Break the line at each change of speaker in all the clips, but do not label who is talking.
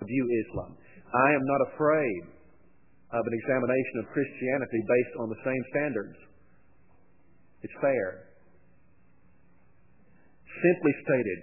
view Islam. I am not afraid of an examination of Christianity based on the same standards. It's fair. Simply stated,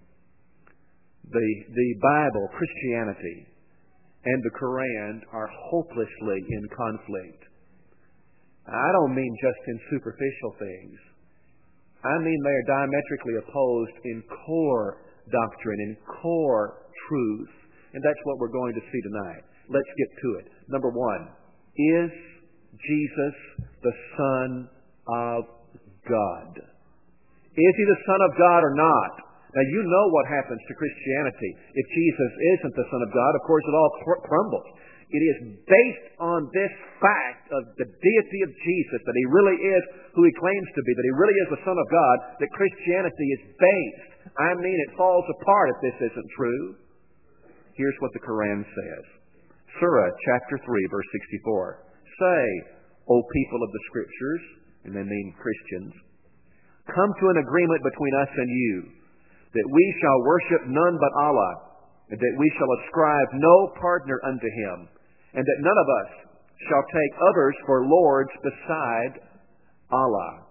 the Bible, Christianity, and the Quran are hopelessly in conflict. I don't mean just in superficial things. I mean they are diametrically opposed in core doctrine, in core truth. And that's what we're going to see tonight. Let's get to it. Number one, is Jesus the Son of God? Is He the Son of God or not? Now, you know what happens to Christianity. If Jesus isn't the Son of God, of course it all crumbles. It is based on this fact of the deity of Jesus, that He really is who He claims to be, that He really is the Son of God, that Christianity is based. I mean, it falls apart if this isn't true. Here's what the Quran says. Surah chapter 3, verse 64. Say, O people of the Scriptures, and they mean Christians, come to an agreement between us and you, that we shall worship none but Allah, and that we shall ascribe no partner unto Him, and that none of us shall take others for lords beside Allah.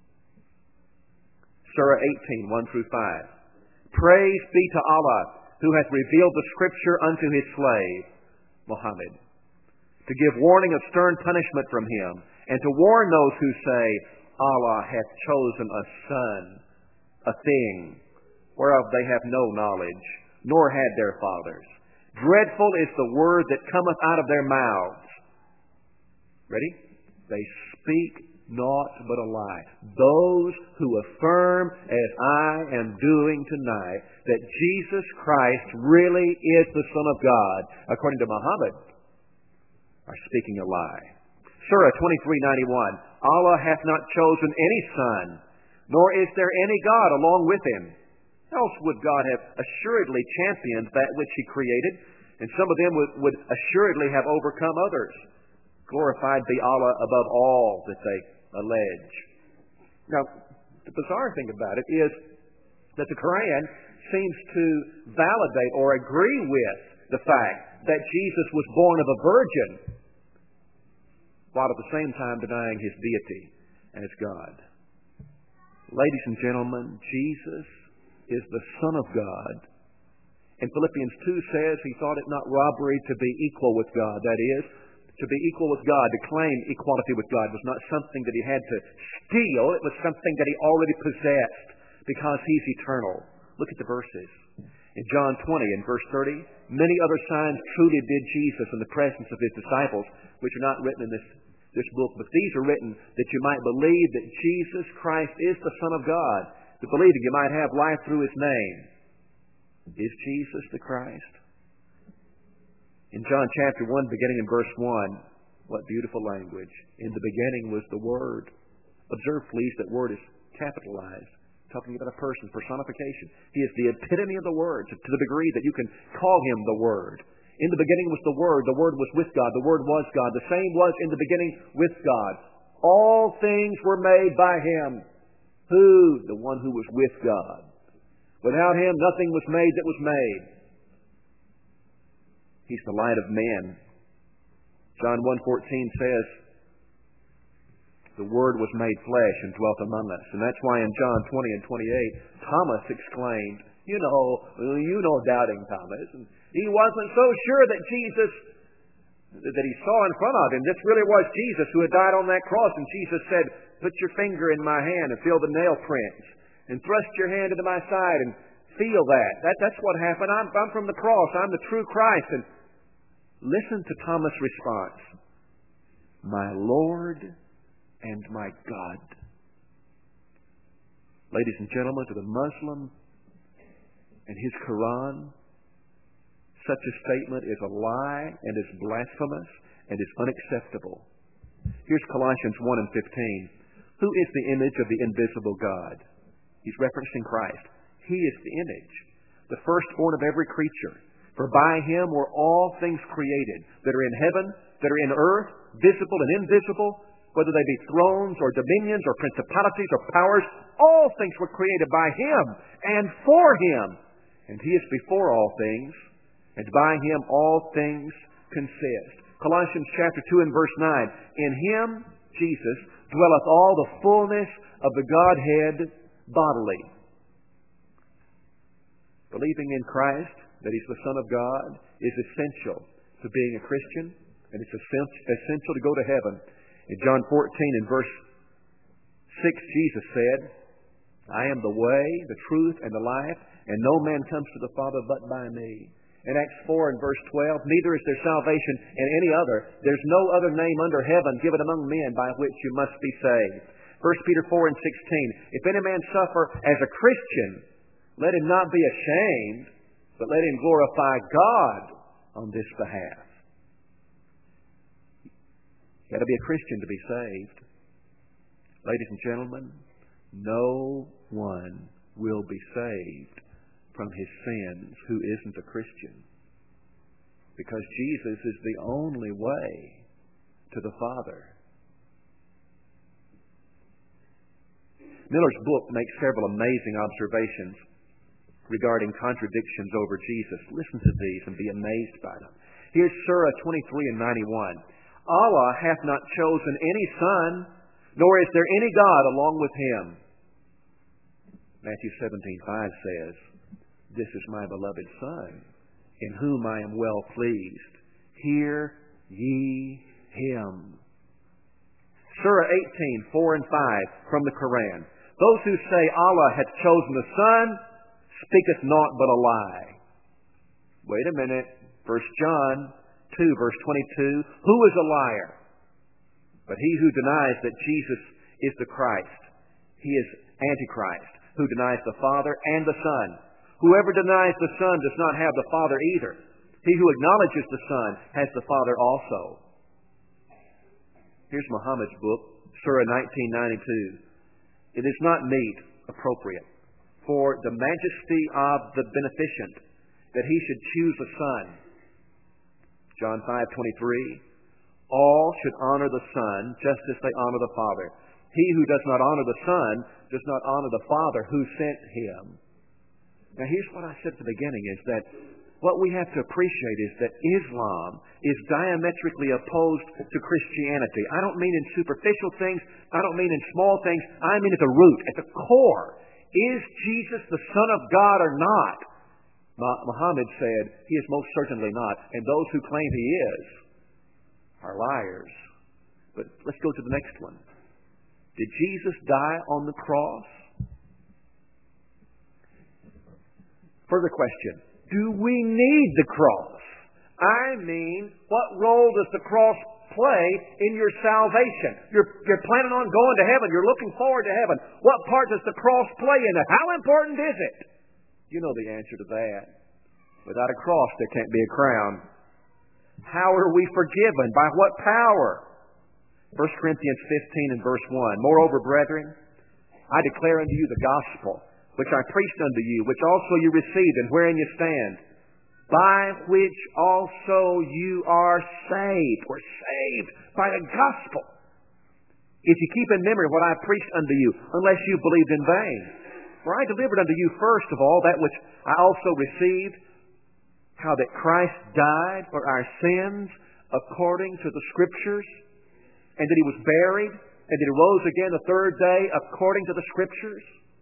Surah 18, 1 through 5. Praise be to Allah, who hath revealed the Scripture unto His slave, Muhammad, to give warning of stern punishment from Him, and to warn those who say, Allah hath chosen a son, a thing, whereof they have no knowledge, nor had their fathers. Dreadful is the word that cometh out of their mouths. Ready? They speak naught but a lie. Those who affirm, as I am doing tonight, that Jesus Christ really is the Son of God, according to Muhammad, are speaking a lie. Surah 23:91. Allah hath not chosen any son, nor is there any God along with Him. Else would God have assuredly championed that which He created, and some of them would assuredly have overcome others. Glorified be Allah above all that they allege. Now, the bizarre thing about it is that the Quran seems to validate or agree with the fact that Jesus was born of a virgin, while at the same time denying His deity as God. Ladies and gentlemen, Jesus is the Son of God. And Philippians 2 says He thought it not robbery to be equal with God. That is, to be equal with God, to claim equality with God, was not something that He had to steal. It was something that He already possessed because He's eternal. Look at the verses. In John 20 and verse 30, many other signs truly did Jesus in the presence of His disciples, which are not written in this book, but these are written that you might believe that Jesus Christ is the Son of God, to believe that you might have life through His name. Is Jesus the Christ? In John chapter 1, beginning in verse 1, what beautiful language. In the beginning was the Word. Observe, please, that word is capitalized, talking about a person, personification. He is the epitome of the Word, to the degree that you can call Him the Word. In the beginning was the Word was with God, the Word was God, the same was in the beginning with God. All things were made by Him. Who? The one who was with God. Without Him, nothing was made that was made. He's the light of men. John 1:14 says, the Word was made flesh and dwelt among us. And that's why in John 20 and 28, Thomas exclaimed, you know doubting Thomas. And he wasn't so sure that Jesus, that he saw in front of him, this really was Jesus who had died on that cross. And Jesus said, put your finger in my hand and feel the nail prints. And thrust your hand into my side and feel that. That's what happened. I'm from the cross. I'm the true Christ. And listen to Thomas' response. My Lord and my God. Ladies and gentlemen, to the Muslim and his Quran, such a statement is a lie and is blasphemous and is unacceptable. Here's Colossians 1 and 15. Who is the image of the invisible God? He's referencing Christ. He is the image, the firstborn of every creature. For by Him were all things created, that are in heaven, that are in earth, visible and invisible, whether they be thrones or dominions or principalities or powers. All things were created by Him and for Him. And He is before all things, and by Him all things consist. Colossians chapter 2 and verse 9. In Him, Jesus, dwelleth all the fullness of the Godhead bodily. Believing in Christ, that He's the Son of God, is essential to being a Christian, and it's essential to go to heaven. In John 14 and verse 6, Jesus said, I am the way, the truth, and the life, and no man comes to the Father but by me. In Acts 4 and verse 12, neither is there salvation in any other. There's no other name under heaven given among men by which you must be saved. 1 Peter 4 and 16, if any man suffer as a Christian, let him not be ashamed, but let him glorify God on this behalf. You've got to be a Christian to be saved. Ladies and gentlemen, no one will be saved from his sins who isn't a Christian, because Jesus is the only way to the Father. Miller's book makes several amazing observations regarding contradictions over Jesus. Listen to these and be amazed by them. Here's Surah 23 and 91. Allah hath not chosen any son, nor is there any God along with Him. Matthew 17:5 says, This is my beloved Son, in whom I am well pleased. Hear ye Him. Surah 18:4 and 5 from the Quran. Those who say Allah hath chosen the Son speaketh naught but a lie. Wait a minute. 1 John 2 verse 22. Who is a liar? But he who denies that Jesus is the Christ. He is Antichrist, who denies the Father and the Son. Whoever denies the Son does not have the Father either. He who acknowledges the Son has the Father also. Here's Muhammad's book, Surah 19:92. It is not meet, appropriate, for the majesty of the beneficent that He should choose a son. John 5:23. All should honor the Son just as they honor the Father. He who does not honor the Son does not honor the Father who sent Him. Now here's what I said at the beginning, is that what we have to appreciate is that Islam is diametrically opposed to Christianity. I don't mean in superficial things. I don't mean in small things. I mean at the root, at the core. Is Jesus the Son of God or not? Muhammad said, He is most certainly not. And those who claim He is are liars. But let's go to the next one. Did Jesus die on the cross? Further question. Do we need the cross? I mean, what role does the cross play in your salvation? You're planning on going to heaven. You're looking forward to heaven. What part does the cross play in it? How important is it? You know the answer to that. Without a cross, there can't be a crown. How are we forgiven? By what power? 1 Corinthians 15 and verse 1. Moreover, brethren, I declare unto you the gospel, which I preached unto you, which also you received, and wherein you stand, by which also you are saved. We're saved by the gospel. If you keep in memory what I preached unto you, unless you believed in vain. For I delivered unto you first of all that which I also received, how that Christ died for our sins according to the Scriptures, and that He was buried, and that He rose again the third day according to the Scriptures.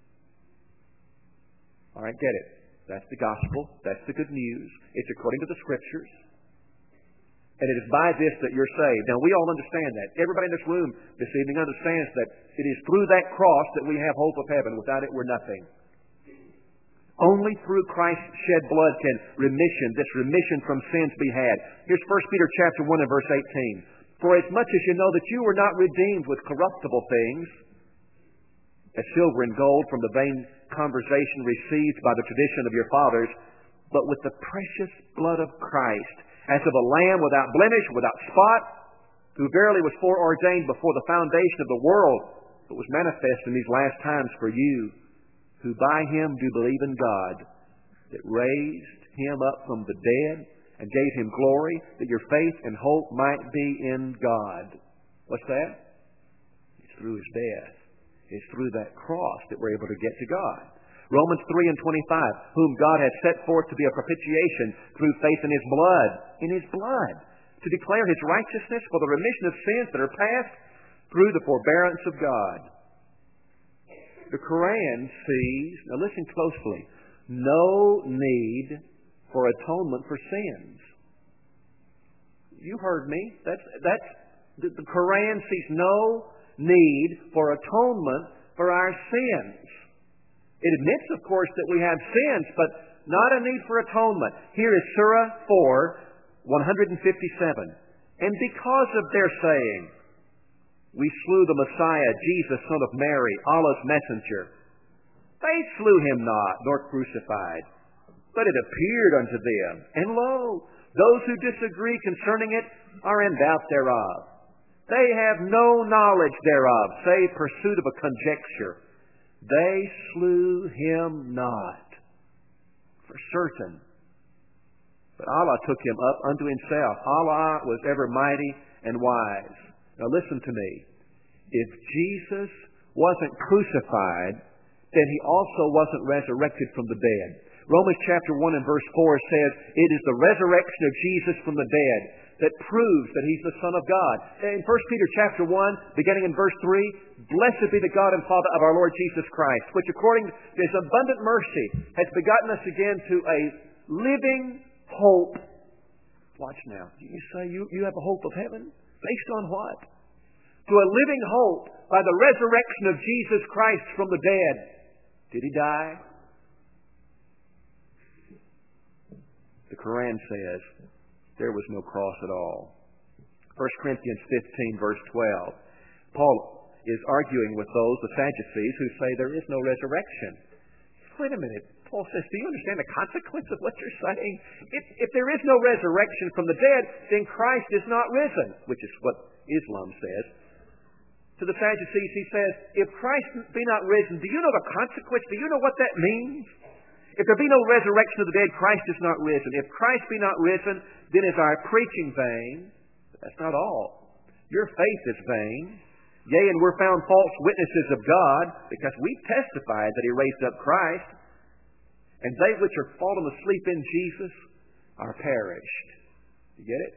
All right, get it. That's the gospel. That's the good news. It's according to the Scriptures. And it is by this that you're saved. Now, we all understand that. Everybody in this room this evening understands that it is through that cross that we have hope of heaven. Without it, we're nothing. Only through Christ's shed blood can this remission from sins be had. Here's 1 Peter chapter 1 and verse 18. For as much as you know that you were not redeemed with corruptible things, as silver and gold from the vain conversation received by the tradition of your fathers, but with the precious blood of Christ, as of a lamb without blemish, without spot, who verily was foreordained before the foundation of the world, but was manifest in these last times for you, who by Him do believe in God, that raised Him up from the dead and gave Him glory, that your faith and hope might be in God. What's that? It's through His death. It's through that cross that we're able to get to God. Romans 3 and 25, whom God has set forth to be a propitiation through faith in His blood, to declare His righteousness for the remission of sins that are past through the forbearance of God. The Quran sees, now listen closely, no need for atonement for sins. You heard me. The Quran sees no need for atonement for our sins. It admits, of course, that we have sins, but not a need for atonement. Here is Surah 4, 157. And because of their saying, we slew the Messiah, Jesus, son of Mary, Allah's messenger, they slew him not, nor crucified, but it appeared unto them. And lo, those who disagree concerning it are in doubt thereof. They have no knowledge thereof, save pursuit of a conjecture. They slew him not, for certain. But Allah took him up unto Himself. Allah was ever mighty and wise. Now listen to me. If Jesus wasn't crucified, then He also wasn't resurrected from the dead. Romans chapter 1 and verse 4 says, it is the resurrection of Jesus from the dead that proves that He's the Son of God. In 1 Peter chapter 1, beginning in verse 3, blessed be the God and Father of our Lord Jesus Christ, which according to His abundant mercy has begotten us again to a living hope. Watch now. You say you have a hope of heaven? Based on what? To a living hope by the resurrection of Jesus Christ from the dead. Did He die? The Quran says there was no cross at all. 1 Corinthians 15, verse 12. Paul is arguing with those, the Sadducees, who say there is no resurrection. Wait a minute. Paul says, do you understand the consequence of what you're saying? If there is no resurrection from the dead, then Christ is not risen, which is what Islam says. To the Sadducees, he says, if Christ be not risen, do you know the consequence? Do you know what that means? If there be no resurrection of the dead, Christ is not risen. If Christ be not risen, then is our preaching vain. But that's not all. Your faith is vain. Yea, and we're found false witnesses of God, because we testified that He raised up Christ. And they which are fallen asleep in Jesus are perished. You get it?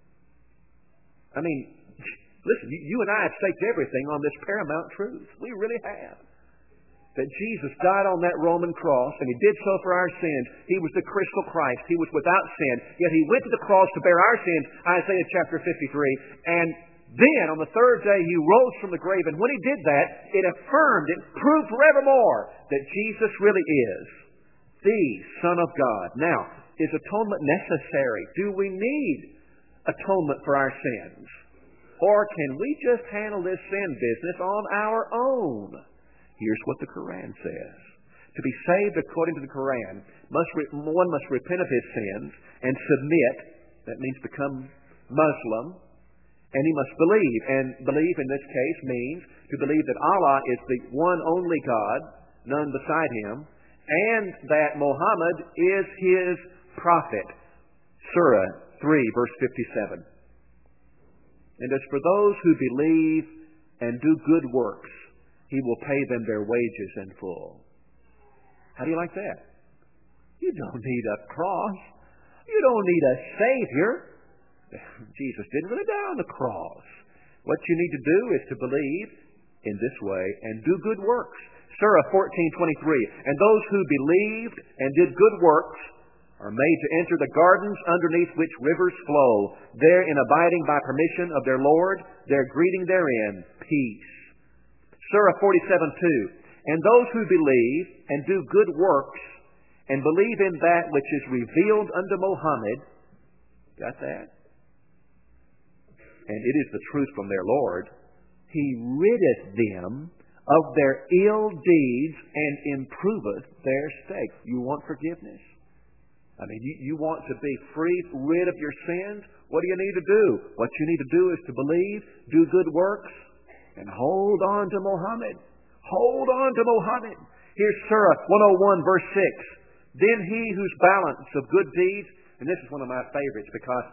I mean, listen, you and I have staked everything on this paramount truth. We really have. That Jesus died on that Roman cross, and He did so for our sins. He was the crystal Christ. He was without sin. Yet He went to the cross to bear our sins, Isaiah chapter 53. And then, on the third day, He rose from the grave. And when He did that, it affirmed, it proved forevermore that Jesus really is the Son of God. Now, is atonement necessary? Do we need atonement for our sins? Or can we just handle this sin business on our own? Here's what the Quran says. To be saved according to the Quran, one must repent of his sins and submit. That means become Muslim. And he must believe. And believe in this case means to believe that Allah is the one only God, none beside Him, and that Muhammad is His prophet. Surah 3, verse 57. And as for those who believe and do good works, He will pay them their wages in full. How do you like that? You don't need a cross. You don't need a Savior. Jesus didn't really die on the cross. What you need to do is to believe in this way and do good works. Surah 14:23. And those who believed and did good works are made to enter the gardens underneath which rivers flow, therein abiding by permission of their Lord, their greeting therein, peace. Surah 47:2. And those who believe and do good works and believe in that which is revealed unto Muhammad, got that? And it is the truth from their Lord, He riddeth them of their ill deeds and improveth their state. You want forgiveness? I mean, you want to be rid of your sins? What do you need to do? What you need to do is to believe, do good works, and hold on to Muhammad. Hold on to Muhammad. Here's Surah 101, verse 6. Then he whose balance of good deeds, and this is one of my favorites because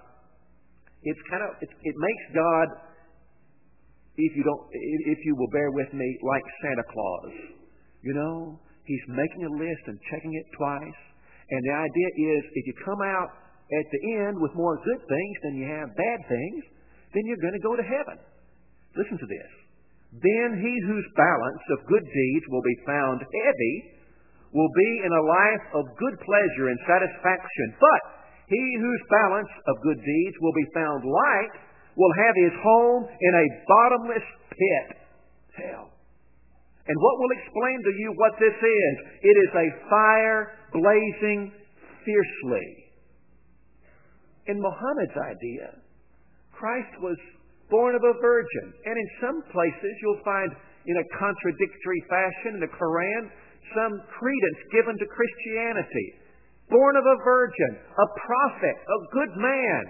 it makes God, if you will bear with me, like Santa Claus. You know, He's making a list and checking it twice. And the idea is if you come out at the end with more good things than you have bad things, then you're going to go to heaven. Listen to this. Then he whose balance of good deeds will be found heavy will be in a life of good pleasure and satisfaction. But he whose balance of good deeds will be found light will have his home in a bottomless pit, hell. And what will explain to you what this is? It is a fire blazing fiercely. In Muhammad's idea, Christ was born of a virgin. And in some places you'll find in a contradictory fashion in the Quran some credence given to Christianity. Born of a virgin, a prophet, a good man.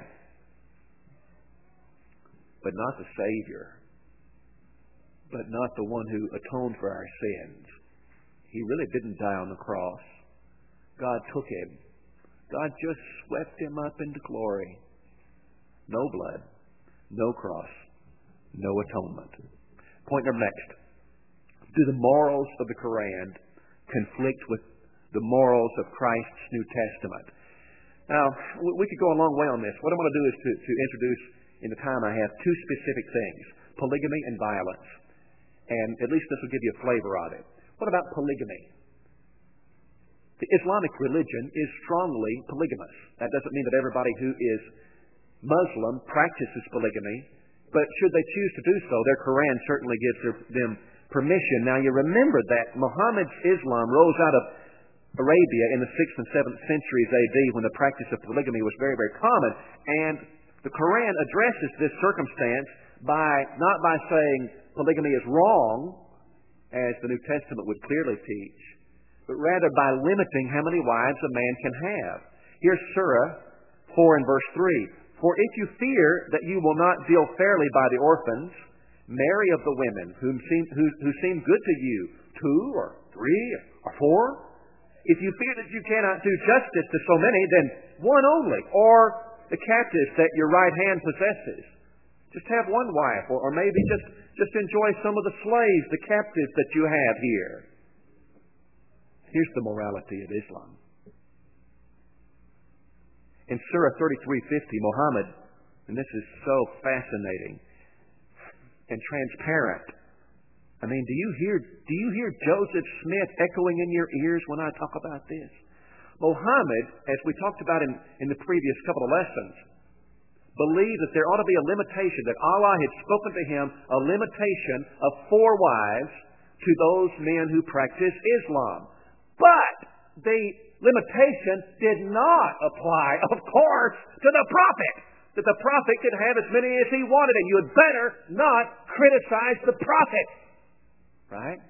But not the Savior. But not the one who atoned for our sins. He really didn't die on the cross. God took him. God just swept him up into glory. No blood, no cross, no atonement. Point number next. Do the morals of the Quran conflict with the morals of Christ's New Testament? Now, we could go a long way on this. What I want to do is to introduce, in the time I have, two specific things. Polygamy and violence. And at least this will give you a flavor of it. What about polygamy? The Islamic religion is strongly polygamous. That doesn't mean that everybody who is Muslim practices polygamy, but should they choose to do so, their Quran certainly gives them permission. Now you remember that Muhammad's Islam rose out of Arabia in the 6th and 7th centuries AD when the practice of polygamy was very, very common. And the Quran addresses this circumstance not by saying polygamy is wrong, as the New Testament would clearly teach, but rather by limiting how many wives a man can have. Here's Surah 4 and verse 3. For if you fear that you will not deal fairly by the orphans, marry of the women who seem good to you, 2 or 3 or 4. If you fear that you cannot do justice to so many, then one only, or the captives that your right hand possesses. Just have one wife, or maybe just enjoy some of the slaves, the captives that you have here. Here's the morality of Islam. In Surah 33:50, Muhammad, and this is so fascinating and transparent. I mean, do you hear Joseph Smith echoing in your ears when I talk about this? Muhammad, as we talked about in the previous couple of lessons, believed that there ought to be a limitation, that Allah had spoken to him a limitation of 4 wives to those men who practice Islam. But the limitation did not apply, of course, to the prophet. That the prophet could have as many as he wanted, and you had better not criticize the prophet. Right?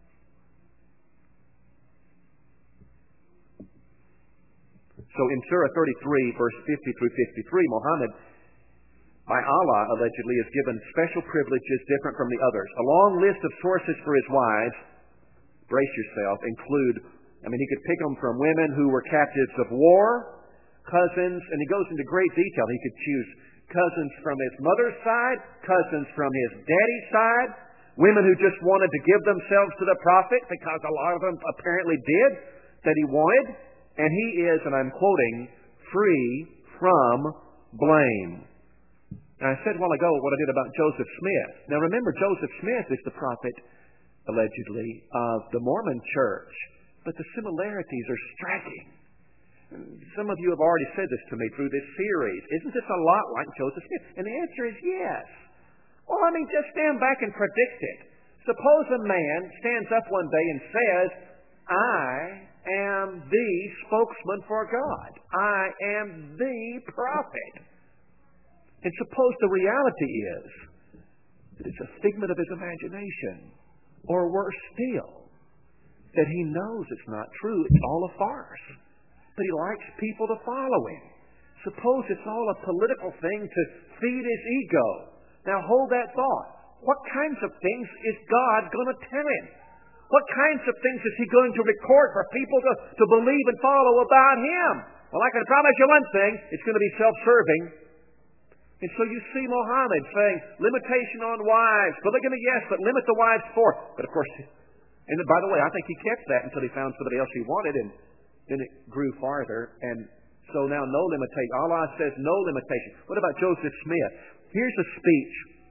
So in Surah 33, verse 50 through 53, Muhammad, by Allah, allegedly, is given special privileges different from the others. A long list of sources for his wives, brace yourself, he could pick them from women who were captives of war, cousins, and he goes into great detail. He could choose cousins from his mother's side, cousins from his daddy's side, women who just wanted to give themselves to the prophet because a lot of them apparently did, that he wanted. And he is, and I'm quoting, free from blame. Now, I said a while ago what I did about Joseph Smith. Now, remember, Joseph Smith is the prophet, allegedly, of the Mormon church. But the similarities are striking. Some of you have already said this to me through this series. Isn't this a lot like Joseph Smith? And the answer is yes. Well, just stand back and predict it. Suppose a man stands up one day and says, I am the spokesman for God. I am the prophet. And suppose the reality is that it's a figment of his imagination. Or worse still, that he knows it's not true. It's all a farce. But he likes people to follow him. Suppose it's all a political thing to feed his ego. Now hold that thought. What kinds of things is God going to tell him? What kinds of things is he going to record for people to believe and follow about him? Well, I can promise you one thing. It's going to be self-serving. And so you see Muhammad saying, limitation on wives. Polygamy, yes, but limit the wives for. But of course, And by the way, I think he kept that until he found somebody else he wanted, and then it grew farther. And so now no limitation. Allah says no limitation. What about Joseph Smith? Here's a speech,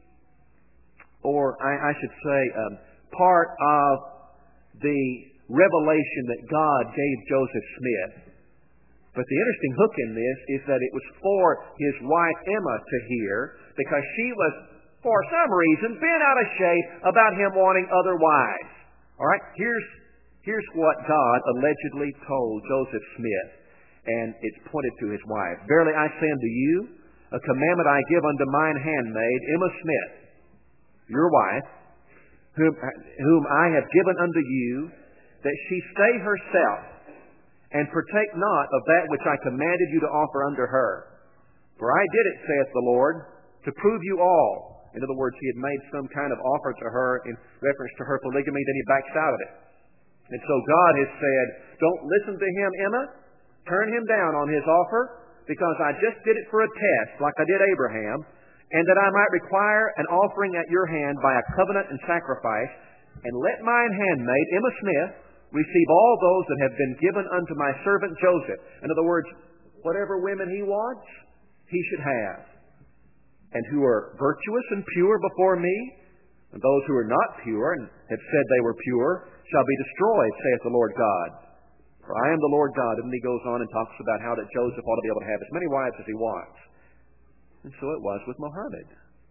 or I should say part of the revelation that God gave Joseph Smith. But the interesting hook in this is that it was for his wife Emma to hear, because she was, for some reason, bent out of shape about him wanting other wives. All right, here's what God allegedly told Joseph Smith, and it's pointed to his wife. Verily I say unto you, a commandment I give unto mine handmaid, Emma Smith, your wife, whom I have given unto you, that she stay herself, and partake not of that which I commanded you to offer unto her. For I did it, saith the Lord, to prove you all. In other words, he had made some kind of offer to her in reference to her polygamy, then he backs out of it. And so God has said, don't listen to him, Emma. Turn him down on his offer, because I just did it for a test, like I did Abraham, and that I might require an offering at your hand by a covenant and sacrifice, and let mine handmaid, Emma Smith, receive all those that have been given unto my servant Joseph. In other words, whatever women he wants, he should have. And who are virtuous and pure before me, and those who are not pure and have said they were pure, shall be destroyed, saith the Lord God. For I am the Lord God. And then he goes on and talks about how that Joseph ought to be able to have as many wives as he wants. And so it was with Muhammad.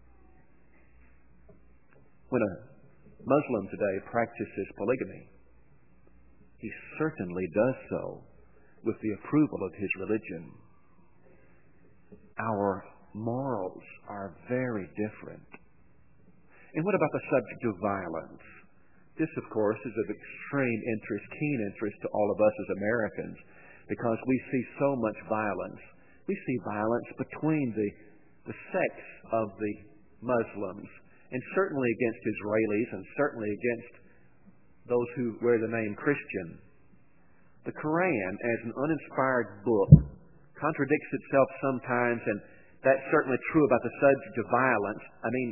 When a Muslim today practices polygamy, he certainly does so with the approval of his religion. Our morals are very different. And what about the subject of violence? This, of course, is of extreme interest, keen interest to all of us as Americans, because we see so much violence. We see violence between the sects of the Muslims, and certainly against Israelis, and certainly against those who wear the name Christian. The Quran, as an uninspired book, contradicts itself sometimes, and that's certainly true about the subject of violence. I mean,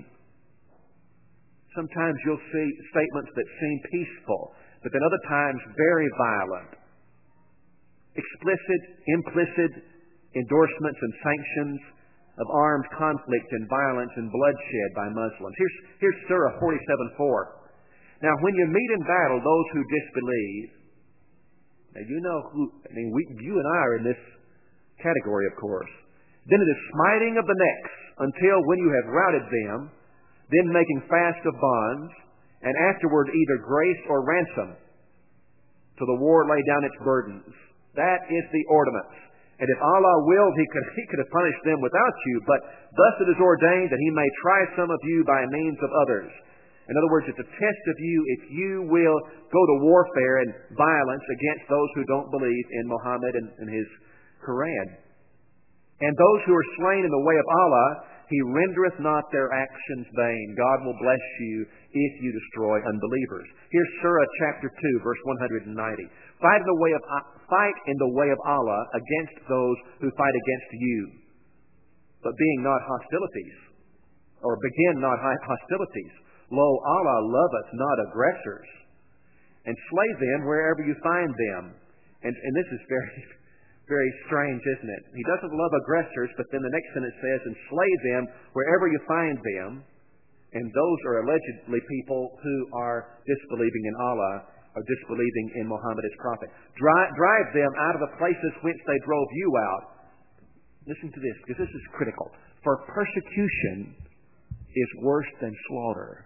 sometimes you'll see statements that seem peaceful, but then other times very violent. Explicit, implicit endorsements and sanctions of armed conflict and violence and bloodshed by Muslims. Here's Surah 47:4. Now, when you meet in battle those who disbelieve, now you know who, you and I are in this category, of course. Then it is smiting of the necks until when you have routed them, then making fast of bonds, and afterward either grace or ransom, till the war lay down its burdens. That is the ordinance. And if Allah willed, He could have punished them without you, but thus it is ordained that He may try some of you by means of others. In other words, it's a test of you if you will go to warfare and violence against those who don't believe in Muhammad and his Quran. And those who are slain in the way of Allah, He rendereth not their actions vain. God will bless you if you destroy unbelievers. Here's Surah chapter 2, verse 190. Fight in the way of Allah against those who fight against you, but being not hostilities, or begin not hostilities. Lo, Allah loveth not aggressors, and slay them wherever you find them. And this is very strange, isn't it? He doesn't love aggressors, but then the next sentence says, and slay them wherever you find them. And those are allegedly people who are disbelieving in Allah, or disbelieving in Muhammad as prophet. Drive them out of the places whence they drove you out. Listen to this, because this is critical. For persecution is worse than slaughter.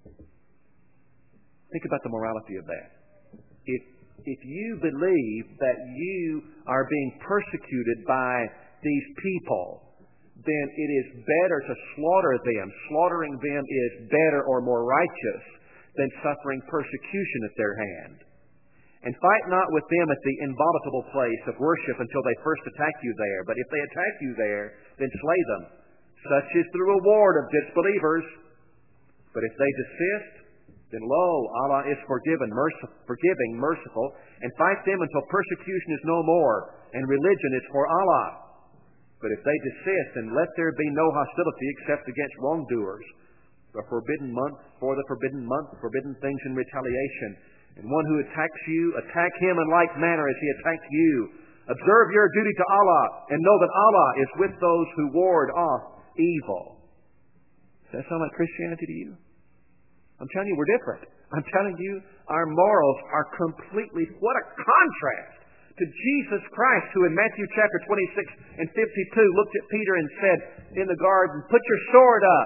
Think about the morality of that. If you believe that you are being persecuted by these people, then it is better to slaughter them. Slaughtering them is better or more righteous than suffering persecution at their hand. And fight not with them at the inviolable place of worship until they first attack you there. But if they attack you there, then slay them. Such is the reward of disbelievers. But if they desist, then lo, Allah is forgiving, merciful, and fight them until persecution is no more, and religion is for Allah. But if they desist, then let there be no hostility except against wrongdoers. The forbidden month, for the forbidden month, forbidden things in retaliation. And one who attacks you, attack him in like manner as he attacked you. Observe your duty to Allah, and know that Allah is with those who ward off evil. Does that sound like Christianity to you? I'm telling you, we're different. I'm telling you, our morals are completely, what a contrast to Jesus Christ, who in Matthew chapter 26 and 52 looked at Peter and said in the garden, "Put your sword up."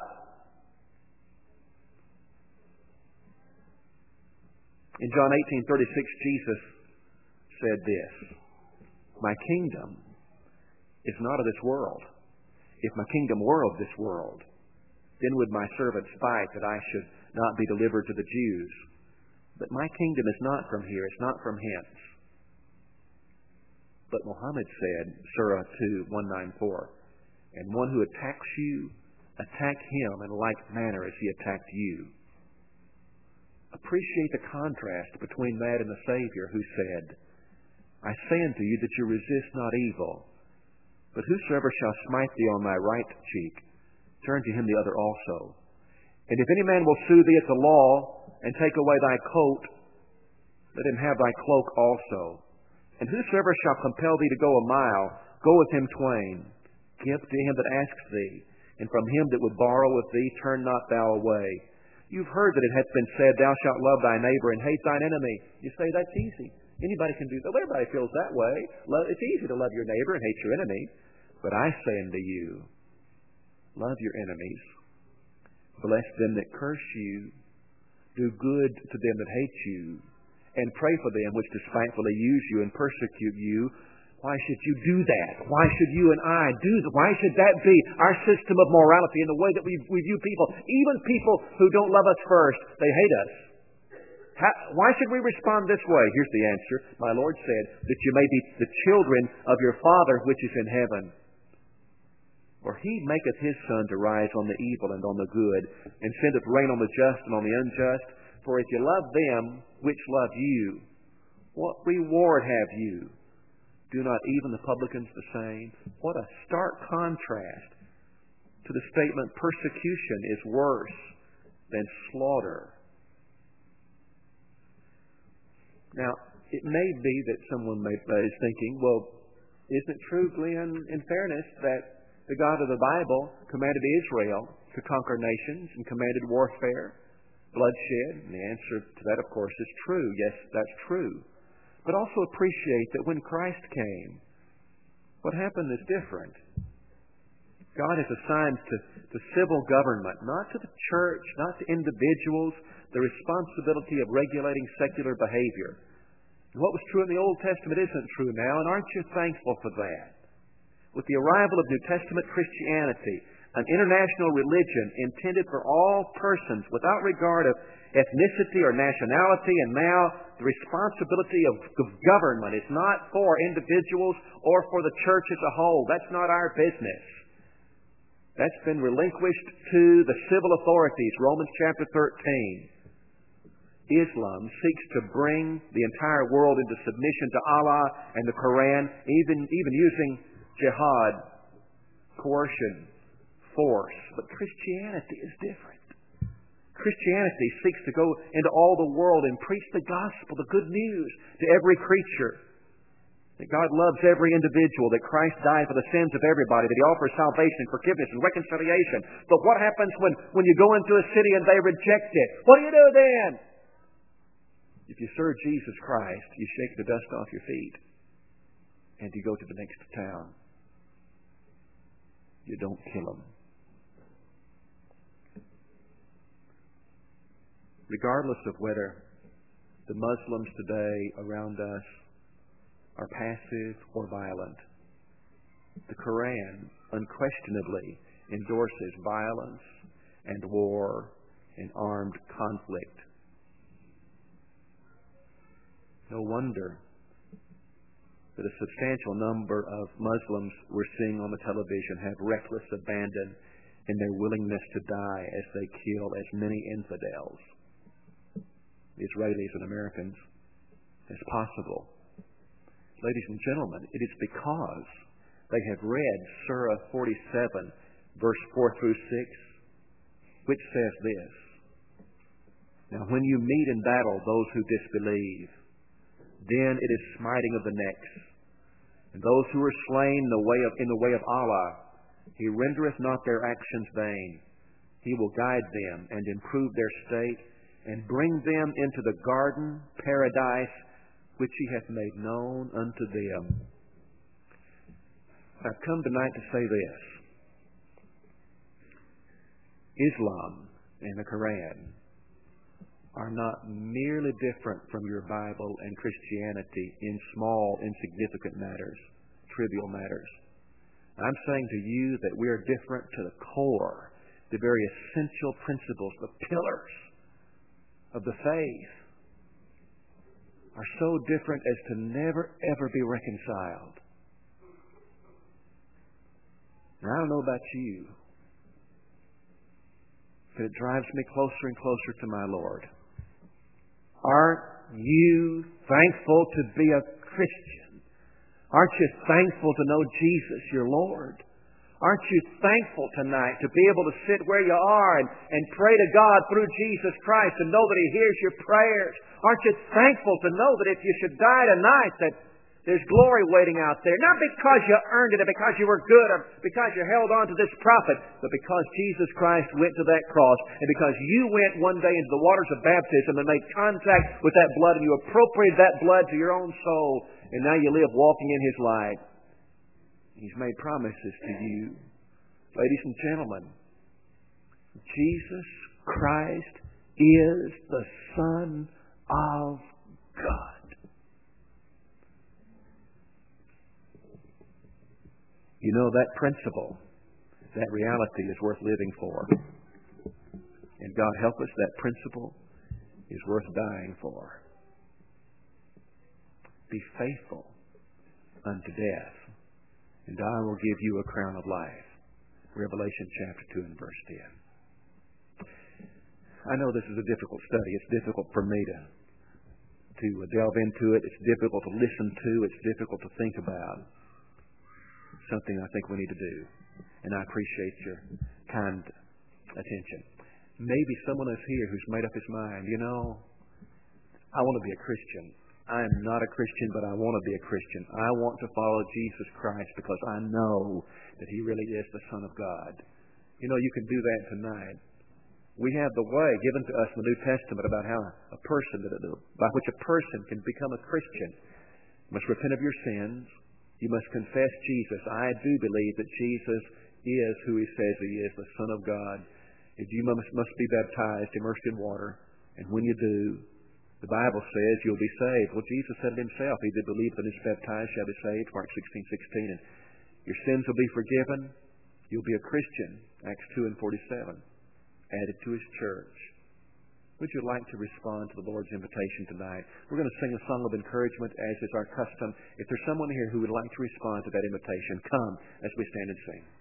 In John 18:36, Jesus said this, "My kingdom is not of this world. If my kingdom were of this world, then would my servants fight that I should not be delivered to the Jews. But my kingdom is not from here, it's not from hence." But Muhammad said, Surah 2:194, "And one who attacks you, attack him in like manner as he attacked you." Appreciate the contrast between that and the Savior who said, "I say unto you that you resist not evil, but whosoever shall smite thee on thy right cheek, turn to him the other also. And if any man will sue thee at the law, and take away thy coat, let him have thy cloak also. And whosoever shall compel thee to go a mile, go with him twain. Give to him that asks thee, and from him that would borrow of thee, turn not thou away. You've heard that it hath been said, Thou shalt love thy neighbor and hate thine enemy." You say, that's easy. Anybody can do that. Everybody feels that way. It's easy to love your neighbor and hate your enemy. But I say unto you, love your enemies. Bless them that curse you. Do good to them that hate you. And pray for them which despitefully use you and persecute you. Why should you do that? Why should you and I do that? Why should that be our system of morality in the way that we view people? Even people who don't love us first, they hate us. Why should we respond this way? Here's the answer. My Lord said, that you may be the children of your Father which is in heaven. For he maketh his sun to rise on the evil and on the good, and sendeth rain on the just and on the unjust. For if you love them which love you, what reward have you? Do not even the publicans the same? What a stark contrast to the statement, persecution is worse than slaughter. Now, it may be that someone is thinking, well, isn't it true, Glenn, in fairness, that the God of the Bible commanded Israel to conquer nations and commanded warfare, bloodshed? And the answer to that, of course, is true. Yes, that's true. But also appreciate that when Christ came, what happened is different. God has assigned to civil government, not to the church, not to individuals, the responsibility of regulating secular behavior. And what was true in the Old Testament isn't true now, and aren't you thankful for that? With the arrival of New Testament Christianity, an international religion intended for all persons without regard of ethnicity or nationality, and now the responsibility of government is not for individuals or for the church as a whole. That's not our business. That's been relinquished to the civil authorities. Romans chapter 13. Islam seeks to bring the entire world into submission to Allah and the Quran, even using jihad, coercion, force. But Christianity is different. Christianity seeks to go into all the world and preach the gospel, the good news, to every creature. That God loves every individual, that Christ died for the sins of everybody, that He offers salvation, forgiveness, and reconciliation. But what happens when you go into a city and they reject it? What do you do then? If you serve Jesus Christ, you shake the dust off your feet and you go to the next town. You don't kill them. Regardless of whether the Muslims today around us are passive or violent, the Quran unquestionably endorses violence and war and armed conflict. No wonder that a substantial number of Muslims we're seeing on the television have reckless abandon in their willingness to die as they kill as many infidels, Israelis and Americans, as possible. Ladies and gentlemen, it is because they have read Surah 47, verse 4 through 6, which says this: Now when you meet in battle those who disbelieve, then it is smiting of the necks. And those who are slain in the way of Allah, He rendereth not their actions vain. He will guide them and improve their state and bring them into the garden paradise which He hath made known unto them. I've come tonight to say this. Islam and the Quran are not merely different from your Bible and Christianity in small, insignificant matters, trivial matters. I'm saying to you that we are different to the core, the very essential principles, the pillars of the faith are so different as to never, ever be reconciled. And I don't know about you, but it drives me closer and closer to my Lord. Aren't you thankful to be a Christian? Aren't you thankful to know Jesus, your Lord? Aren't you thankful tonight to be able to sit where you are and pray to God through Jesus Christ and know that He hears your prayers? Aren't you thankful to know that if you should die tonight that there's glory waiting out there? Not because you earned it or because you were good or because you held on to this prophet, but because Jesus Christ went to that cross and because you went one day into the waters of baptism and made contact with that blood and you appropriated that blood to your own soul and now you live walking in His light. He's made promises to you. Ladies and gentlemen, Jesus Christ is the Son of God. You know, that principle, that reality is worth living for. And God help us, that principle is worth dying for. Be faithful unto death, and I will give you a crown of life. Revelation chapter 2 and verse 10. I know this is a difficult study. It's difficult for me to delve into it. It's difficult to listen to. It's difficult to think about. Something I think we need to do. And I appreciate your kind attention. Maybe someone is here who's made up his mind, you know, I want to be a Christian. I am not a Christian, but I want to be a Christian. I want to follow Jesus Christ because I know that He really is the Son of God. You know, you can do that tonight. We have the way given to us in the New Testament about how by which a person can become a Christian. You must repent of your sins. You must confess Jesus. I do believe that Jesus is who He says He is, the Son of God. If you must be baptized, immersed in water, and when you do, the Bible says you'll be saved. Well, Jesus said it Himself. He that believeth and is baptized shall be saved, Mark 16:16. And your sins will be forgiven. You'll be a Christian, Acts 2 and 47, added to His church. Would you like to respond to the Lord's invitation tonight? We're going to sing a song of encouragement, as is our custom. If there's someone here who would like to respond to that invitation, come as we stand and sing.